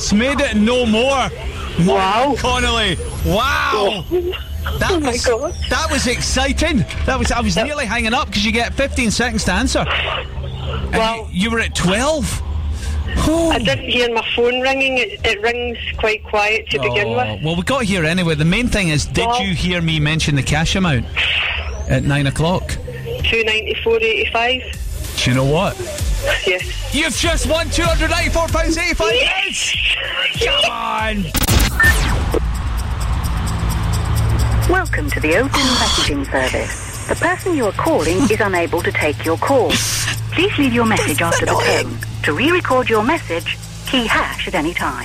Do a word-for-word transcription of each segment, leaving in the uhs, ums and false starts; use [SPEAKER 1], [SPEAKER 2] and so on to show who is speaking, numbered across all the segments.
[SPEAKER 1] It's made it no more.
[SPEAKER 2] Wow.
[SPEAKER 1] Connolly. Wow. That
[SPEAKER 2] Oh my
[SPEAKER 1] was,
[SPEAKER 2] God.
[SPEAKER 1] That was exciting. That was. I was
[SPEAKER 2] Yep.
[SPEAKER 1] nearly hanging up because you get fifteen seconds to answer. And
[SPEAKER 2] Well-
[SPEAKER 1] you, you were at twelve.
[SPEAKER 2] I didn't hear my phone ringing. It, it rings quite quiet to begin
[SPEAKER 1] Oh,
[SPEAKER 2] with.
[SPEAKER 1] well, we got here anyway. The main thing is, did
[SPEAKER 2] Well-
[SPEAKER 1] you hear me mention the cash amount at nine o'clock?
[SPEAKER 2] two ninety-four eighty-five.
[SPEAKER 1] Do you know what?
[SPEAKER 2] Yes.
[SPEAKER 1] You've just won two hundred ninety-four pounds eighty-five.
[SPEAKER 2] Yes!
[SPEAKER 1] Come on.
[SPEAKER 3] Welcome to the O two messaging service. The person you are calling is unable to take your call. Please leave your message after the tone. To re-record your message, key hash at any time.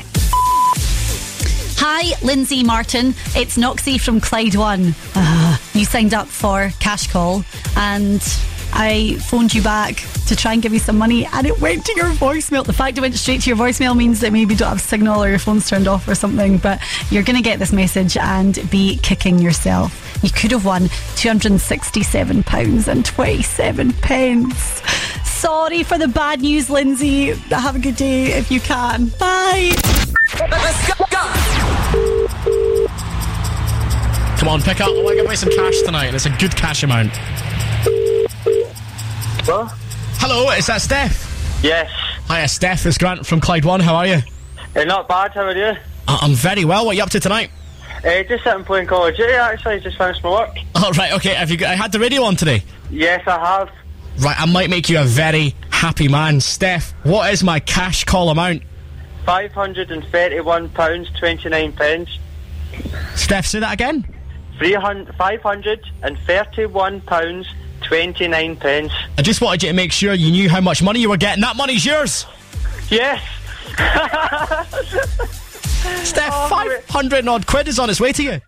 [SPEAKER 4] Hi, Lindsay Martin. It's Noxie from Clyde One. Uh, you signed up for Cash Call and I phoned you back to try and give you some money and it went to your voicemail. The fact it went straight to your voicemail means that maybe you don't have signal or your phone's turned off or something, but you're going to get this message and be kicking yourself. You could have won two hundred sixty-seven pounds and twenty-seven pence. Sorry for the bad news, Lindsay. Have a good day if you can. Bye.
[SPEAKER 1] Let's go. go.
[SPEAKER 5] Come on, pick up. I want to give away some cash tonight, and it's a good cash amount.
[SPEAKER 6] What?
[SPEAKER 5] Hello, is that Steph?
[SPEAKER 6] Yes.
[SPEAKER 5] Hiya, Steph. It's Grant from Clyde One. How are you?
[SPEAKER 6] Uh, not bad, how are you?
[SPEAKER 5] I- I'm very well. What are you up to tonight?
[SPEAKER 6] Uh, just sitting playing Call of Duty, actually. Just finished my work.
[SPEAKER 5] Oh, right, okay. Have you got, I had the radio on today?
[SPEAKER 6] Yes, I have.
[SPEAKER 5] Right, I might make you a very happy man. Steph, what is my cash call amount?
[SPEAKER 6] five hundred thirty-one pounds twenty-nine pence.
[SPEAKER 5] Steph, say that again?
[SPEAKER 6] five hundred thirty-one pounds twenty-nine pence.
[SPEAKER 5] I just wanted you to make sure you knew how much money you were getting. That money's yours!
[SPEAKER 6] Yes!
[SPEAKER 5] Steph,
[SPEAKER 6] Oh,
[SPEAKER 5] five hundred odd quid is on its way to you.